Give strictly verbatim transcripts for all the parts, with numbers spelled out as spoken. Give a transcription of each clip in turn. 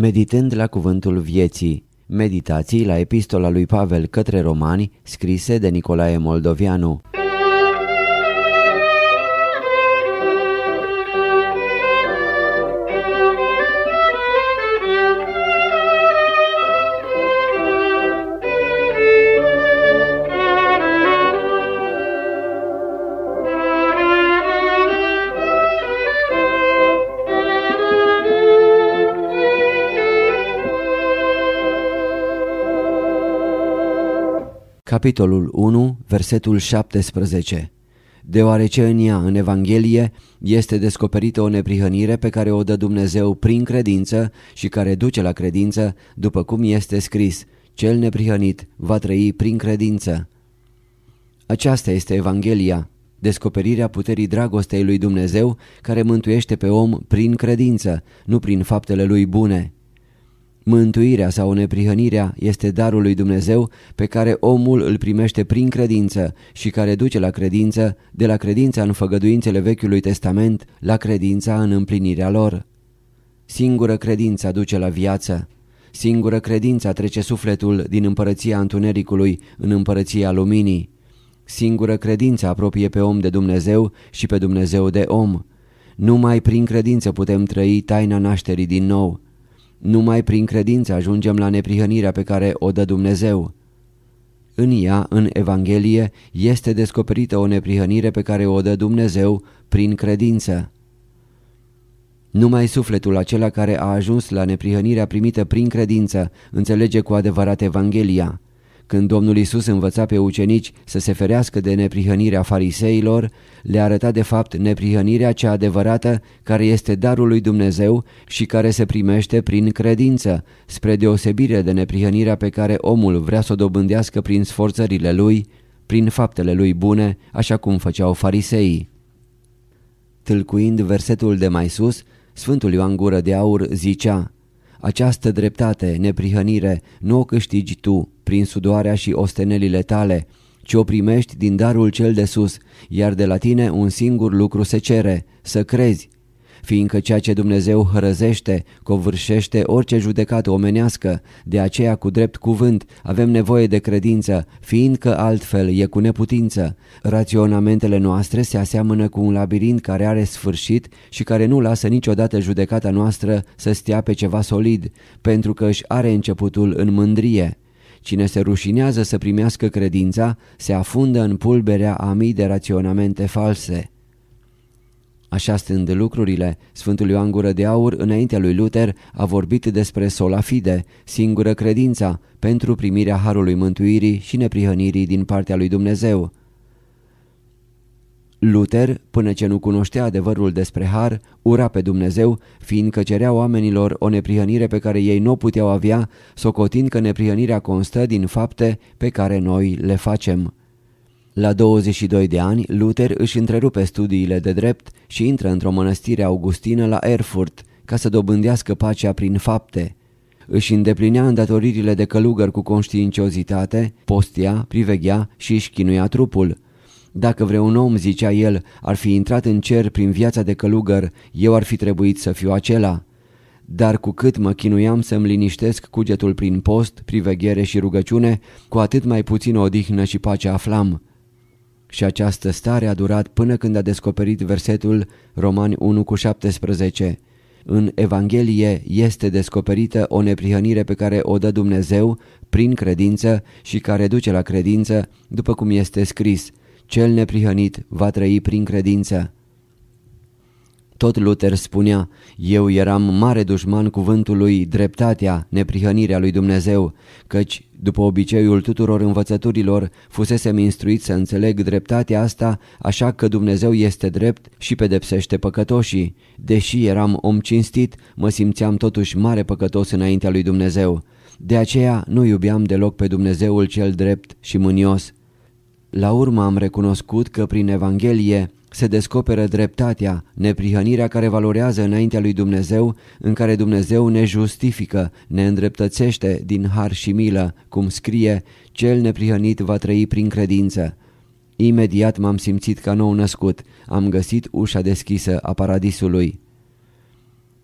Meditând la cuvântul vieții. Meditații la epistola lui Pavel către Romani, scrise de Nicolae Moldovianu. Capitolul unu, versetul șaptesprezece. Deoarece în ea, în Evanghelie, este descoperită o neprihănire pe care o dă Dumnezeu prin credință și care duce la credință, după cum este scris, cel neprihănit va trăi prin credință. Aceasta este Evanghelia, descoperirea puterii dragostei lui Dumnezeu care mântuiește pe om prin credință, nu prin faptele lui bune. Mântuirea sau neprihănirea este darul lui Dumnezeu pe care omul îl primește prin credință și care duce la credință, de la credința în făgăduințele Vechiului Testament la credința în împlinirea lor. Singură credința duce la viață. Singură credința trece sufletul din împărăția întunericului în împărăția luminii. Singură credință apropie pe om de Dumnezeu și pe Dumnezeu de om. Numai prin credință putem trăi taina nașterii din nou. Numai prin credință ajungem la neprihănirea pe care o dă Dumnezeu. În ea, în Evanghelie, este descoperită o neprihănire pe care o dă Dumnezeu prin credință. Numai sufletul acela care a ajuns la neprihănirea primită prin credință înțelege cu adevărat Evanghelia. Când Domnul Iisus învăța pe ucenici să se ferească de neprihănirea fariseilor, le arăta de fapt neprihănirea cea adevărată care este darul lui Dumnezeu și care se primește prin credință, spre deosebire de neprihănirea pe care omul vrea să o dobândească prin sforțările lui, prin faptele lui bune, așa cum făceau fariseii. Tâlcuind versetul de mai sus, Sfântul Ioan Gură de Aur zicea: această dreptate, neprihănire, nu o câștigi tu prin sudoarea și ostenelile tale, ci o primești din darul cel de sus, iar de la tine un singur lucru se cere, să crezi. Fiindcă ceea ce Dumnezeu hărăzește, covârșește orice judecată omenească, de aceea cu drept cuvânt avem nevoie de credință, fiindcă altfel e cu neputință. Raționamentele noastre se aseamănă cu un labirint care are sfârșit și care nu lasă niciodată judecata noastră să stea pe ceva solid, pentru că își are începutul în mândrie. Cine se rușinează să primească credința, se afundă în pulberea a mii de raționamente false. Așa stând lucrurile, Sfântul Ioan Gură de Aur, înaintea lui Luther, a vorbit despre sola fide, singură credința, pentru primirea harului mântuirii și neprihănirii din partea lui Dumnezeu. Luther, până ce nu cunoștea adevărul despre har, ura pe Dumnezeu, fiindcă cerea oamenilor o neprihănire pe care ei nu o puteau avea, socotind că neprihănirea constă din fapte pe care noi le facem. La douăzeci și doi de ani, Luther își întrerupe studiile de drept și intră într-o mănăstire augustină la Erfurt ca să dobândească pacea prin fapte. Își îndeplinea îndatoririle de călugăr cu conștiinciozitate, postia, priveghea și își chinuia trupul. Dacă vreun om, zicea el, ar fi intrat în cer prin viața de călugăr, eu ar fi trebuit să fiu acela. Dar cu cât mă chinuiam să-mi liniștesc cugetul prin post, priveghere și rugăciune, cu atât mai puțin odihnă și pace aflam. Și această stare a durat până când a descoperit versetul Romani unu cu șaptesprezece. În Evanghelie este descoperită o neprihănire pe care o dă Dumnezeu prin credință și care duce la credință, după cum este scris, cel neprihănit va trăi prin credință. Tot Luther spunea, eu eram mare dușman cuvântului dreptatea, neprihănirea lui Dumnezeu, căci, după obiceiul tuturor învățăturilor, fusesem instruit să înțeleg dreptatea asta, așa că Dumnezeu este drept și pedepsește păcătoșii. Deși eram om cinstit, mă simțeam totuși mare păcătos înaintea lui Dumnezeu. De aceea nu iubeam deloc pe Dumnezeul cel drept și mânios. La urmă am recunoscut că prin Evanghelie se descoperă dreptatea, neprihănirea care valorează înaintea lui Dumnezeu, în care Dumnezeu ne justifică, ne îndreptățește din har și milă, cum scrie, cel neprihănit va trăi prin credință. Imediat m-am simțit ca nou născut, am găsit ușa deschisă a paradisului.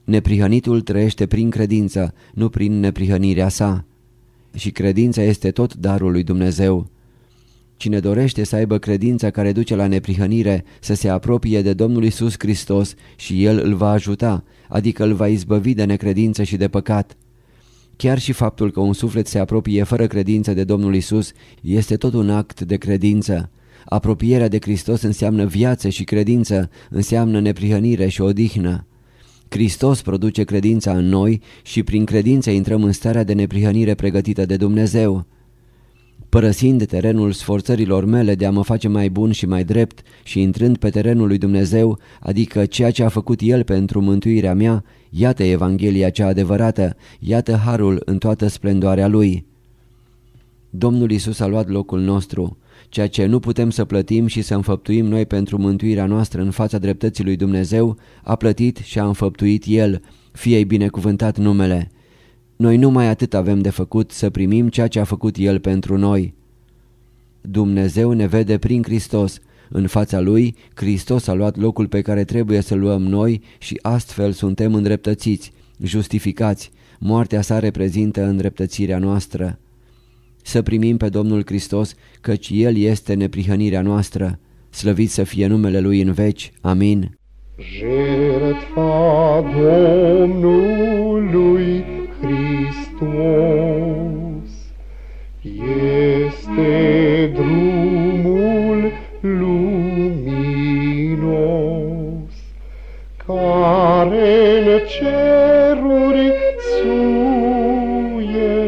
Neprihănitul trăiește prin credință, nu prin neprihănirea sa. Și credința este tot darul lui Dumnezeu. Cine dorește să aibă credința care duce la neprihănire, să se apropie de Domnul Iisus Hristos și El îl va ajuta, adică îl va izbăvi de necredință și de păcat. Chiar și faptul că un suflet se apropie fără credință de Domnul Iisus este tot un act de credință. Apropierea de Hristos înseamnă viață și credință, înseamnă neprihănire și odihnă. Hristos produce credința în noi și prin credință intrăm în starea de neprihănire pregătită de Dumnezeu. Părăsind terenul sforțărilor mele de a mă face mai bun și mai drept și intrând pe terenul lui Dumnezeu, adică ceea ce a făcut El pentru mântuirea mea, iată Evanghelia cea adevărată, iată harul în toată splendoarea Lui. Domnul Iisus a luat locul nostru. Ceea ce nu putem să plătim și să înfăptuim noi pentru mântuirea noastră în fața dreptății lui Dumnezeu, a plătit și a înfăptuit El, fie-i binecuvântat numele. Noi numai atât avem de făcut, să primim ceea ce a făcut El pentru noi. Dumnezeu ne vede prin Hristos. În fața Lui, Hristos a luat locul pe care trebuie să-l luăm noi și astfel suntem îndreptățiți, justificați. Moartea sa reprezintă îndreptățirea noastră. Să primim pe Domnul Hristos, căci El este neprihănirea noastră. Slăvit să fie numele Lui în veci. Amin. Jertfa Domnului Hristos este drumul luminos care în ceruri suie.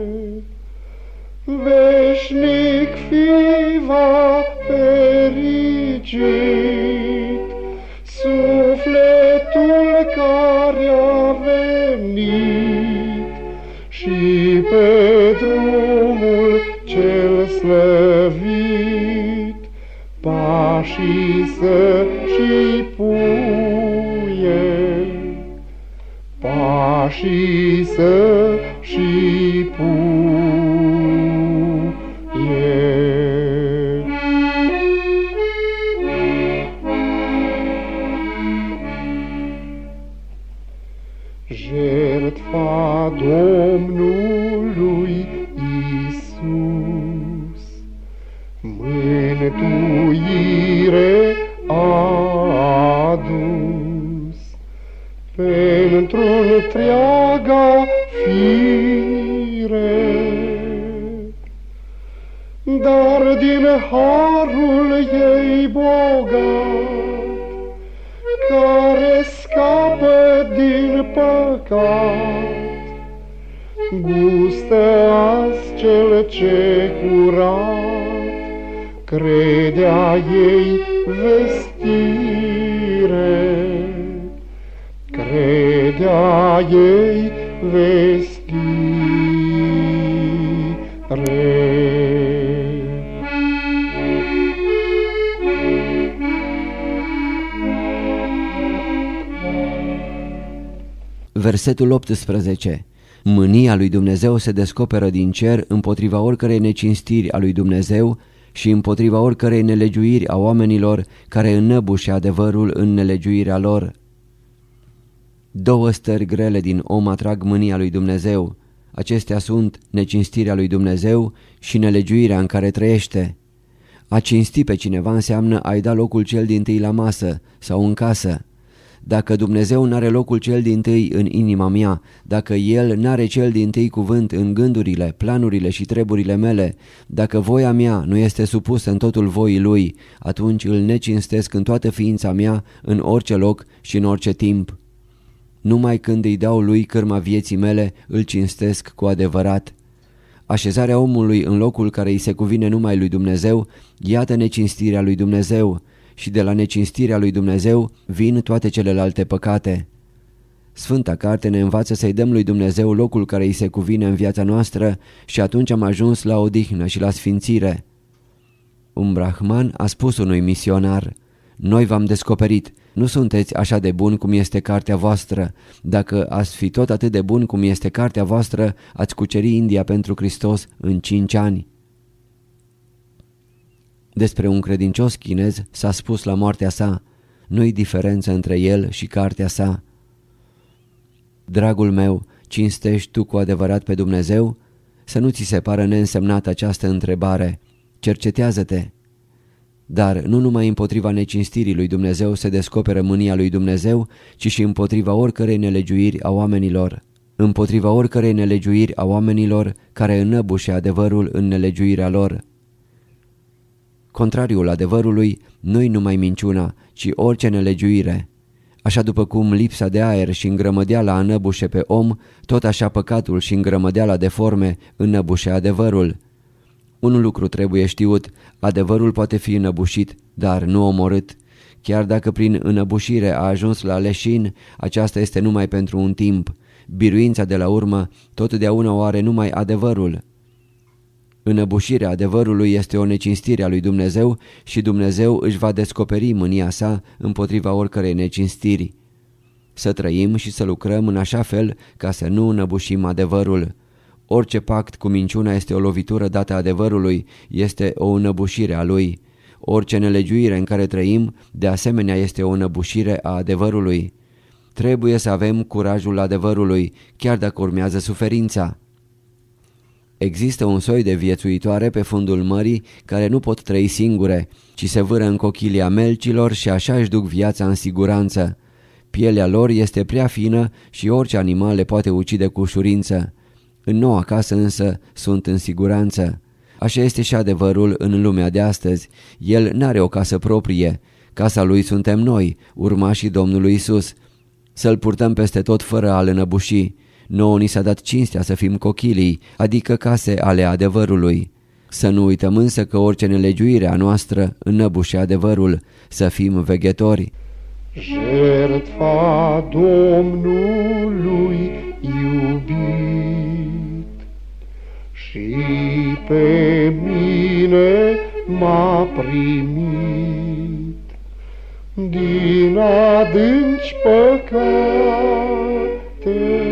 Veșnic fi va fericit sufletul care a venit și pe drumul cel slăvit pașii să-și puie, pașii să-și puie. Jertfa Domnului Iisus mântuire a adus pentru întreaga fire, dar din harul ei bogat, care scapă din păcat, gustă azi cel ce curat, credea ei vestire, credea ei vestire. Versetul optsprezece. Mânia lui Dumnezeu se descoperă din cer împotriva oricărei necinstiri a lui Dumnezeu și împotriva oricărei nelegiuiri a oamenilor care înnăbușe adevărul în nelegiuirea lor. Două stări grele din om atrag mânia lui Dumnezeu. Acestea sunt necinstirea lui Dumnezeu și nelegiuirea în care trăiește. A cinsti pe cineva înseamnă a-i da locul cel dintâi la masă sau în casă. Dacă Dumnezeu n-are locul cel dintâi în inima mea, dacă El n-are cel dintâi cuvânt în gândurile, planurile și treburile mele, dacă voia mea nu este supusă în totul voii Lui, atunci îl necinstesc în toată ființa mea, în orice loc și în orice timp. Numai când îi dau Lui cârma vieții mele, îl cinstesc cu adevărat. Așezarea omului în locul care îi se cuvine numai lui Dumnezeu, iată necinstirea lui Dumnezeu. Și de la necinstirea lui Dumnezeu vin toate celelalte păcate. Sfânta Carte ne învață să-i dăm lui Dumnezeu locul care îi se cuvine în viața noastră și atunci am ajuns la odihnă și la sfințire. Un brahman a spus unui misionar: noi v-am descoperit, nu sunteți așa de buni cum este cartea voastră. Dacă ați fi tot atât de buni cum este cartea voastră, ați cuceri India pentru Hristos în cinci ani. Despre un credincios chinez s-a spus la moartea sa: nu-i diferență între el și cartea sa. Dragul meu, cinstești tu cu adevărat pe Dumnezeu? Să nu ți se pară neînsemnată această întrebare. Cercetează-te. Dar nu numai împotriva necinstirii lui Dumnezeu se descoperă mânia lui Dumnezeu, ci și împotriva oricărei nelegiuiri a oamenilor. Împotriva oricărei nelegiuiri a oamenilor care înăbușe adevărul în nelegiuirea lor. Contrariul adevărului nu-i numai minciuna, ci orice nelegiuire. Așa după cum lipsa de aer și îngrămădeala înăbușe pe om, tot așa păcatul și îngrămădeala de forme înăbușe adevărul. Un lucru trebuie știut, adevărul poate fi înăbușit, dar nu omorât. Chiar dacă prin înăbușire a ajuns la leșin, aceasta este numai pentru un timp. Biruința de la urmă totdeauna o are numai adevărul. Înăbușirea adevărului este o necinstire a lui Dumnezeu și Dumnezeu își va descoperi mânia sa împotriva oricărei necinstiri. Să trăim și să lucrăm în așa fel ca să nu înăbușim adevărul. Orice pact cu minciuna este o lovitură dată adevărului, este o înăbușire a lui. Orice nelegiuire în care trăim, de asemenea, este o înăbușire a adevărului. Trebuie să avem curajul adevărului, chiar dacă urmează suferința. Există un soi de viețuitoare pe fundul mării care nu pot trăi singure, ci se vâră în cochilia melcilor și așa își duc viața în siguranță. Pielea lor este prea fină și orice animal le poate ucide cu ușurință. În noua casă însă sunt în siguranță. Așa este și adevărul în lumea de astăzi. El n-are o casă proprie. Casa lui suntem noi, urmașii Domnului Isus. Să-l purtăm peste tot fără a-l înăbuși. Nouă ni s-a dat cinstea să fim cochilii, adică case ale adevărului. Să nu uităm însă că orice nelegiuire a noastră înăbușe adevărul, să fim veghetori. Jertfa Domnului iubit și pe mine m-a primit din adânci păcate.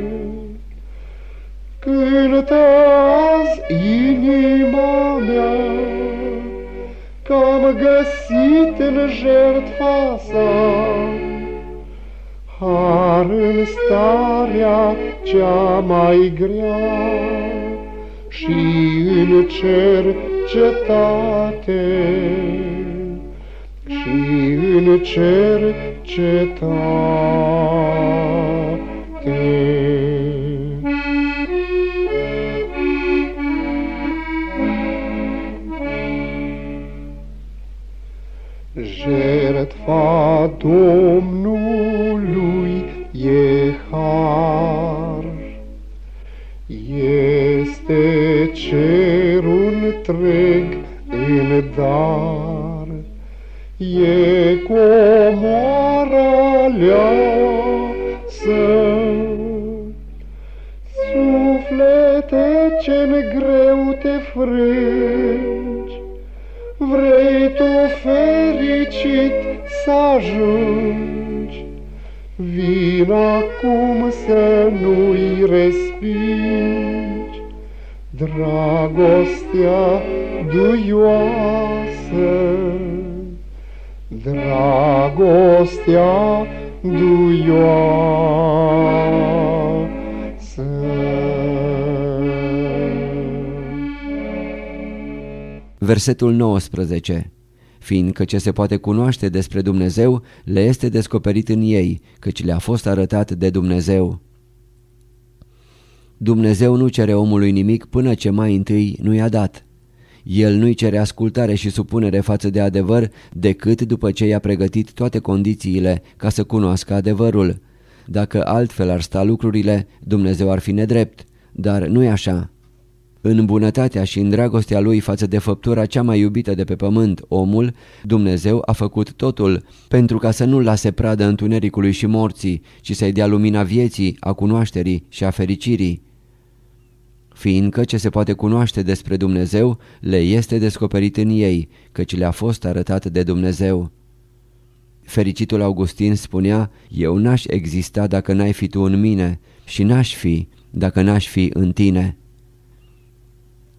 Cântă azi inima mea că-am găsit în jertfa sa har în starea cea mai grea și în cercetate, și în cercetate. Jertfa Domnului e har, este cerul întreg în dar, e comoara leasă. Suflete ce-n greu te frângi, vrei tu fericit să ajungi, vin acum să nu-i respingi dragostea duioasă, dragostea duioasă. Versetul nouăsprezece. Fiindcă ce se poate cunoaște despre Dumnezeu le este descoperit în ei, căci le-a fost arătat de Dumnezeu. Dumnezeu nu cere omului nimic până ce mai întâi nu i-a dat. El nu-i cere ascultare și supunere față de adevăr decât după ce i-a pregătit toate condițiile ca să cunoască adevărul. Dacă altfel ar sta lucrurile, Dumnezeu ar fi nedrept, dar nu e așa. În bunătatea și în dragostea lui față de făptura cea mai iubită de pe pământ, omul, Dumnezeu a făcut totul pentru ca să nu-l lase pradă întunericului și morții, ci să-i dea lumina vieții, a cunoașterii și a fericirii. Fiindcă ce se poate cunoaște despre Dumnezeu le este descoperit în ei, căci le-a fost arătat de Dumnezeu. Fericitul Augustin spunea: eu n-aș exista dacă n-ai fi tu în mine și n-aș fi dacă n-aș fi în tine.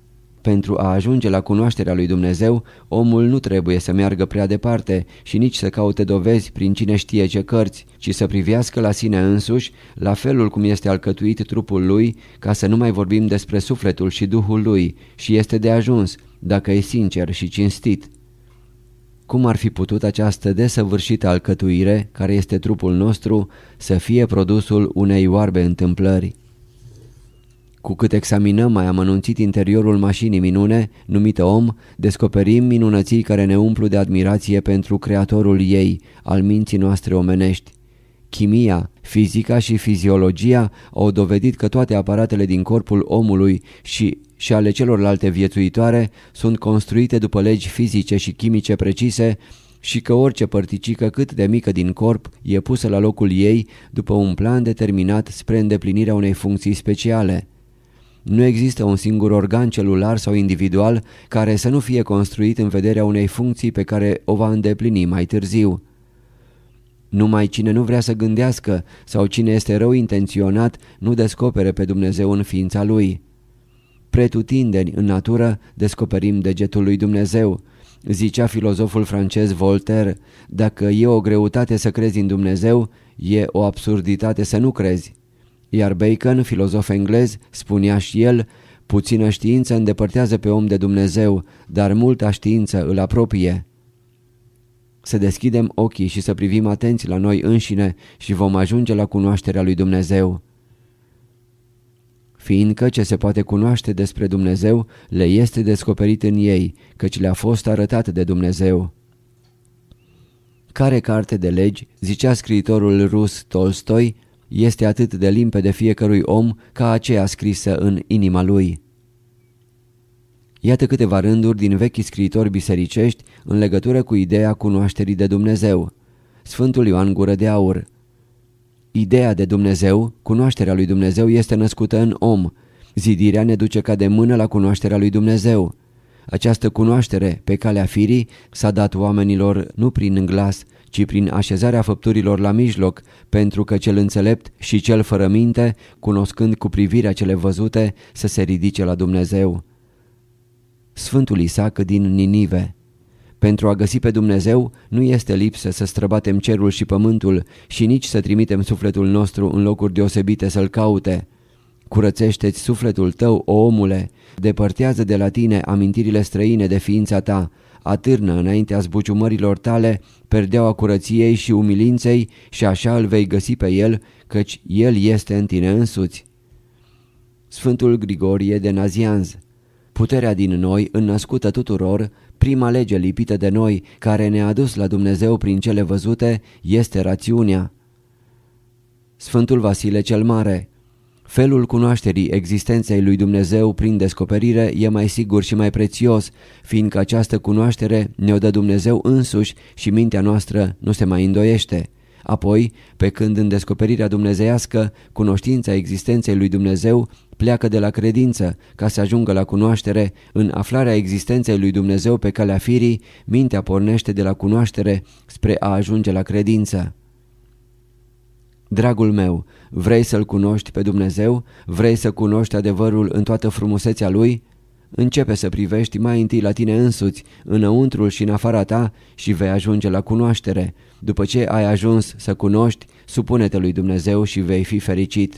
Pentru a ajunge la cunoașterea lui Dumnezeu, omul nu trebuie să meargă prea departe și nici să caute dovezi prin cine știe ce cărți, ci să privească la sine însuși, la felul cum este alcătuit trupul lui, ca să nu mai vorbim despre sufletul și duhul lui, și este de ajuns, dacă e sincer și cinstit. Cum ar fi putut această desăvârșită alcătuire, care este trupul nostru, să fie produsul unei oarbe întâmplări? Cu cât examinăm mai amănunțit interiorul mașinii minune, numită om, descoperim minunății care ne umplu de admirație pentru creatorul ei, al minții noastre omenești. Chimia, fizica și fiziologia au dovedit că toate aparatele din corpul omului și, și ale celorlalte viețuitoare sunt construite după legi fizice și chimice precise și că orice părticică cât de mică din corp e pusă la locul ei după un plan determinat spre îndeplinirea unei funcții speciale. Nu există un singur organ celular sau individual care să nu fie construit în vederea unei funcții pe care o va îndeplini mai târziu. Numai cine nu vrea să gândească sau cine este rău intenționat nu descopere pe Dumnezeu în ființa lui. Pretutindeni în natură descoperim degetul lui Dumnezeu. Zicea filozoful francez Voltaire, dacă e o greutate să crezi în Dumnezeu, e o absurditate să nu crezi. Iar Bacon, filozof englez, spunea și el, puțină știință îndepărtează pe om de Dumnezeu, dar multa știință îl apropie. Să deschidem ochii și să privim atenți la noi înșine și vom ajunge la cunoașterea lui Dumnezeu. Fiindcă ce se poate cunoaște despre Dumnezeu le este descoperit în ei, căci le-a fost arătat de Dumnezeu. Care carte de legi, zicea scriitorul rus Tolstoi, este atât de limpede fiecărui om ca aceea scrisă în inima lui. Iată câteva rânduri din vechii scriitori bisericești în legătură cu ideea cunoașterii de Dumnezeu. Sfântul Ioan Gură de Aur: ideea de Dumnezeu, cunoașterea lui Dumnezeu este născută în om. Zidirea ne duce ca de mână la cunoașterea lui Dumnezeu. Această cunoaștere, pe calea firii, s-a dat oamenilor nu prin glas, ci prin așezarea făpturilor la mijloc, pentru că cel înțelept și cel fără minte, cunoscând cu privirea cele văzute, să se ridice la Dumnezeu. Sfântul Isaac din Ninive: pentru a găsi pe Dumnezeu nu este lipsă să străbatem cerul și pământul și nici să trimitem sufletul nostru în locuri deosebite să-l caute. Curățește-ți sufletul tău, o omule, depărtează de la tine amintirile străine de ființa ta, atârnă înaintea zbuciumărilor tale perdeaua curăției și umilinței și așa îl vei găsi pe el, căci el este în tine însuți. Sfântul Grigorie de Nazianz: puterea din noi, înnăscută tuturor, prima lege lipită de noi, care ne-a adus la Dumnezeu prin cele văzute, este rațiunea. Sfântul Vasile cel Mare: felul cunoașterii existenței lui Dumnezeu prin descoperire e mai sigur și mai prețios, fiindcă această cunoaștere ne-o dă Dumnezeu însuși și mintea noastră nu se mai îndoiește. Apoi, pe când în descoperirea dumnezeiască, cunoștința existenței lui Dumnezeu pleacă de la credință ca să ajungă la cunoaștere, în aflarea existenței lui Dumnezeu pe calea firii, mintea pornește de la cunoaștere spre a ajunge la credință. Dragul meu, vrei să-L cunoști pe Dumnezeu? Vrei să cunoști adevărul în toată frumusețea Lui? Începe să privești mai întâi la tine însuți, înăuntrul și în afara ta, și vei ajunge la cunoaștere. După ce ai ajuns să cunoști, supune-te lui Dumnezeu și vei fi fericit.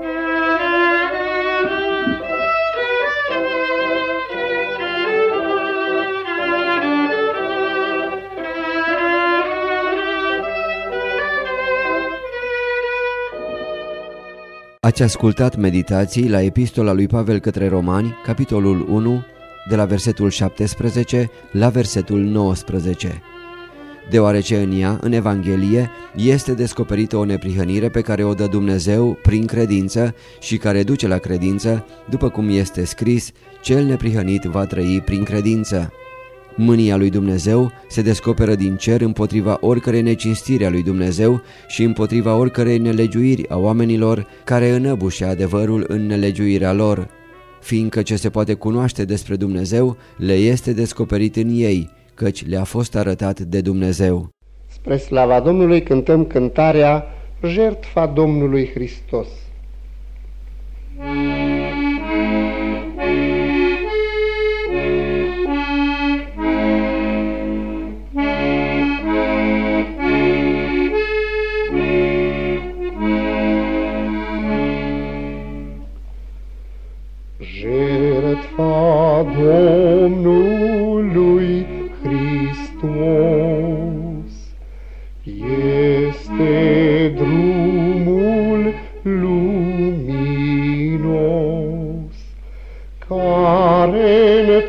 Ați ascultat meditații la Epistola lui Pavel către Romani, capitolul unu, de la versetul șaptesprezece la versetul nouăsprezece. Deoarece în ea, în Evanghelie, este descoperită o neprihănire pe care o dă Dumnezeu prin credință și care duce la credință, după cum este scris, cel neprihănit va trăi prin credință. Mânia lui Dumnezeu se descoperă din cer împotriva oricărei necinstiri a lui Dumnezeu și împotriva oricărei nelegiuiri a oamenilor care înăbușe adevărul în nelegiuirea lor, fiindcă ce se poate cunoaște despre Dumnezeu le este descoperit în ei, căci le-a fost arătat de Dumnezeu. Spre slava Domnului cântăm cântarea Jertfa Domnului Hristos.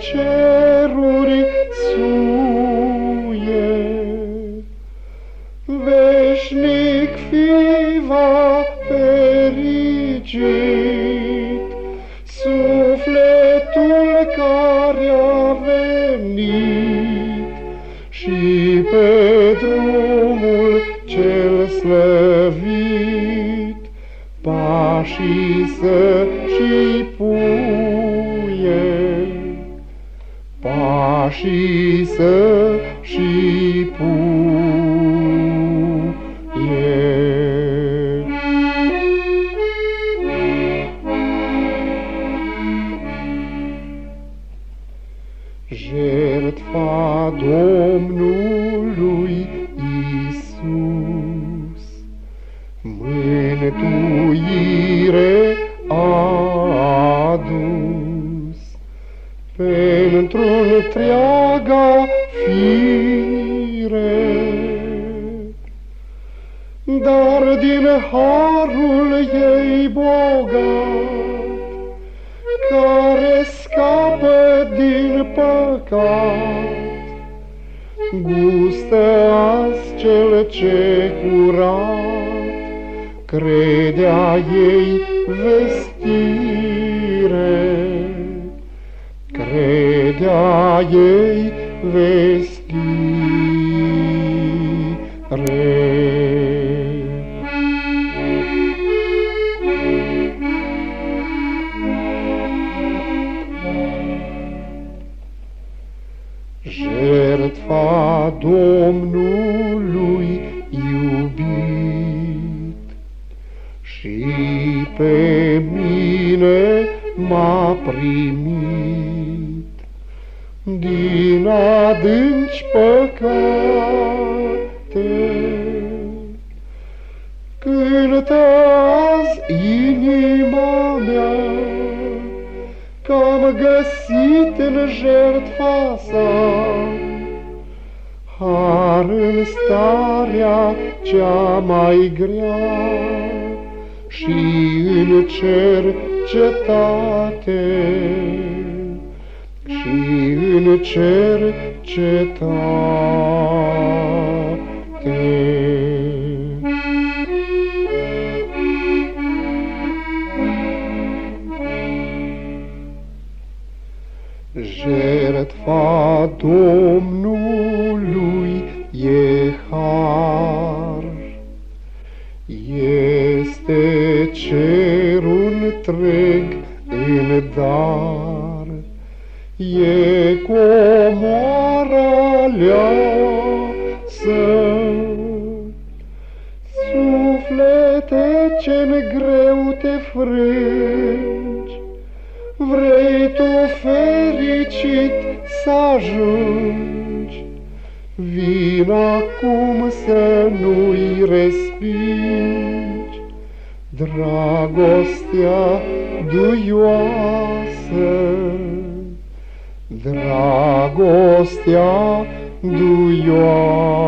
ceruri suie. Veșnic fi va fericit sufletul care a venit și pe drumul cel slăvit pașii să-și puie, pașii să-și puie. Jertfa Domnului Iisus mântuire a adus pentru întreaga fire, dar din harul ei bogat, care scapă din păcat, gustă azi cel ce curat credea ei vestire, credea ei vestire. Jertfa Domnului iubit și pe mine m-a primit din adânci păcate. Cântă azi inima mea că-am găsit în jertfa sa har în starea cea mai grea și în cer cetate, și în cer cetate. Jertfa Domnului e har, este cerul întreg în dar, e comoara leasă. Suflete ce-n greu te frângi, vrei tu fericit să ajungi, vin acum să nu-i respingi dragostea duioasă, dragostea duioasă.